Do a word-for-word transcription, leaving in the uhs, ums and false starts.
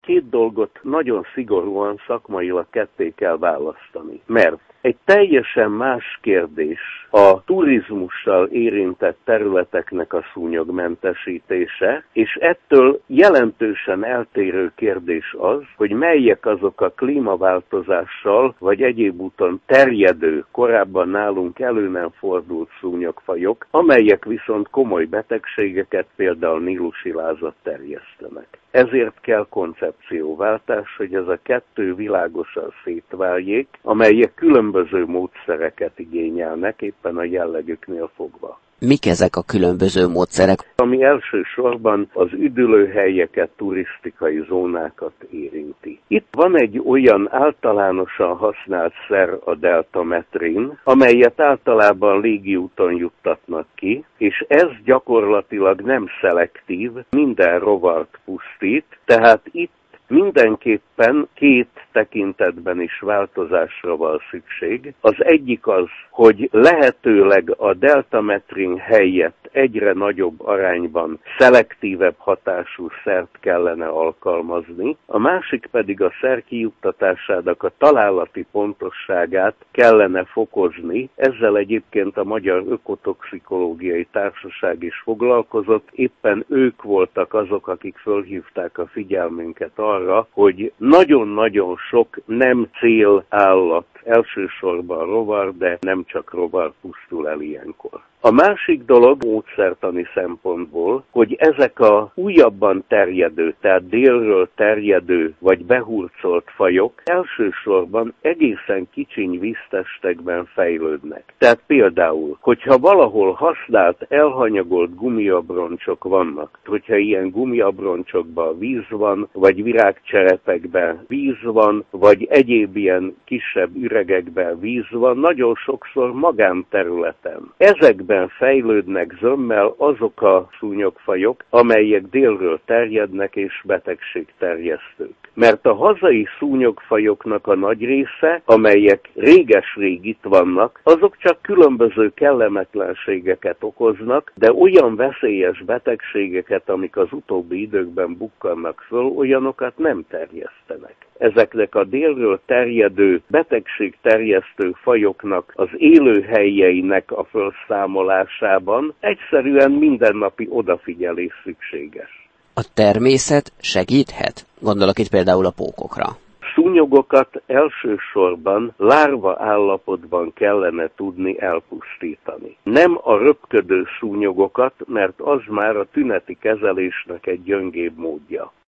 két dolgot nagyon szigorúan szakmailag ketté kell választani. Mert egy teljesen más kérdés a turizmussal érintett területeknek a szúnyogmentesítése, és ettől jelentősen eltérő kérdés az, hogy melyek azok a klímaváltozással vagy egyéb úton terjedő, korábban nálunk elő nem fordult szúnyogfajok, amelyek viszont komoly betegségeket, például nílusi lázat terjesztenek. Ezért kell koncepcióváltás, hogy ez a kettő világosan szétváljék, amelyek különböző módszereket igényelnek, éppen a jellegüknél fogva. Mik ezek a különböző módszerek? Ami elsősorban az üdülőhelyeket, turisztikai zónákat érinti. Itt van egy olyan általánosan használt szer, a deltametrin, amelyet általában légiúton juttatnak ki, és ez gyakorlatilag nem szelektív, minden rovart pusztít, tehát itt mindenképpen két tekintetben is változásra van szükség. Az egyik az, hogy lehetőleg a deltametrin helyett egyre nagyobb arányban szelektívebb hatású szert kellene alkalmazni, a másik pedig a szer kijuttatásának a találati pontosságát kellene fokozni. Ezzel egyébként a Magyar Ökotoxikológiai Társaság is foglalkozott, éppen ők voltak azok, akik fölhívták a figyelmünket arra, hogy nagyon-nagyon sok nem célállat, elsősorban rovar, de nem csak rovar pusztul el ilyenkor. A másik dolog módszertani szempontból, hogy ezek a újabban terjedő, tehát délről terjedő vagy behurcolt fajok elsősorban egészen kicsiny víztestekben fejlődnek. Tehát például, hogyha valahol használt, elhanyagolt gumiabroncsok vannak, hogyha ilyen gumiabroncsokban víz van, vagy virágcserepekben víz van, vagy egyéb ilyen kisebb üregekben víz van, nagyon sokszor magánterületen. Ezekben fejlődnek zömmel azok a szúnyogfajok, amelyek délről terjednek és betegségterjesztők. Mert a hazai szúnyogfajoknak a nagy része, amelyek réges-rég itt vannak, azok csak különböző kellemetlenségeket okoznak, de olyan veszélyes betegségeket, amik az utóbbi időkben bukkannak föl, olyanokat nem terjesztenek. Ezeknek a délről terjedő betegségterjesztő fajoknak az élőhelyeinek a felszámolásában egyszerűen mindennapi odafigyelés szükséges. A természet segíthet? Gondolok itt például a pókokra. Szúnyogokat elsősorban lárva állapotban kellene tudni elpusztítani. Nem a röpködő szúnyogokat, mert az már a tüneti kezelésnek egy gyöngébb módja.